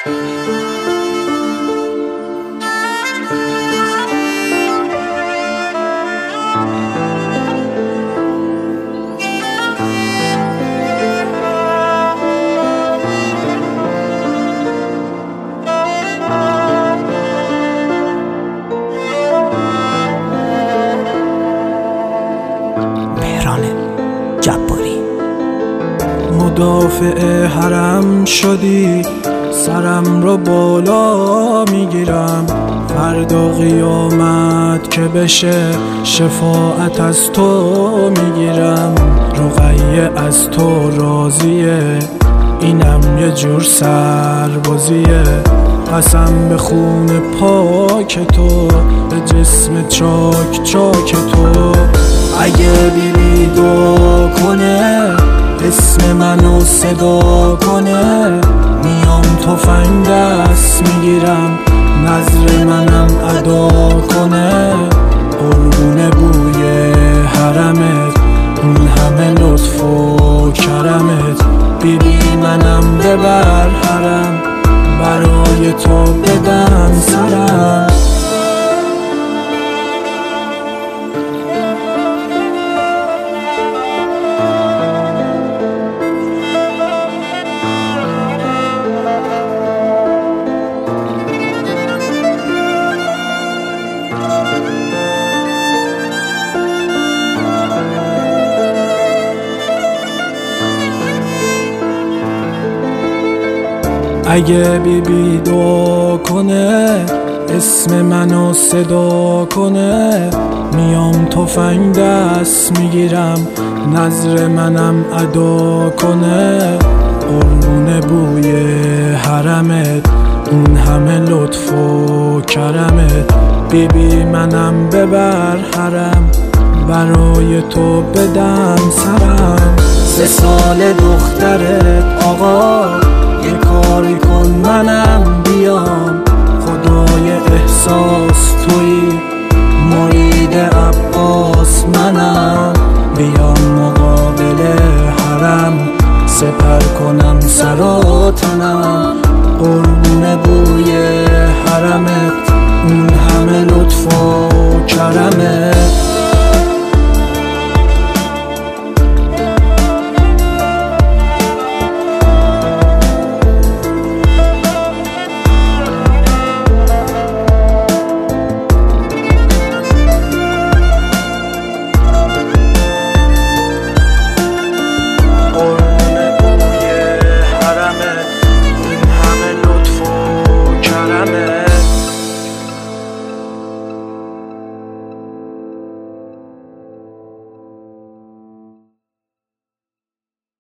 مدافع حرم شدی، سرم رو بالا میگیرم. فردا قیامت که بشه شفاعت از تو میگیرم. رقیه از تو راضیه، اینم یه جور سربازیه. قسم به خون پاک تو، به جسم چاک چاک تو. اگه بیبی دعا کنه، اسم منو صدا کنه، میام تفنگ دست میگیرم، نظر منم ادا کنه. قربون بوی حرمت، اون همه لطف و کرمت. بیبی منم ببر حرم، برای تو بدم سرم. اگه بیبی دعا کنه، اسم منو صدا کنه، میام تفنگ دست میگیرم، نظر منم ادا کنه. قربون بوی حرمت، اون همه لطف و کرمت. بیبی منم ببر حرم، برای تو بدم سرم. 3 سال دخترت آقا، یه کاری کن منم بیام. خدای احساس تویی، مرید عباس منم. بیام مقابل حرم، سپر کنم سر و تنم. قربون بوی حرمت، اون همه لطف و کرمت.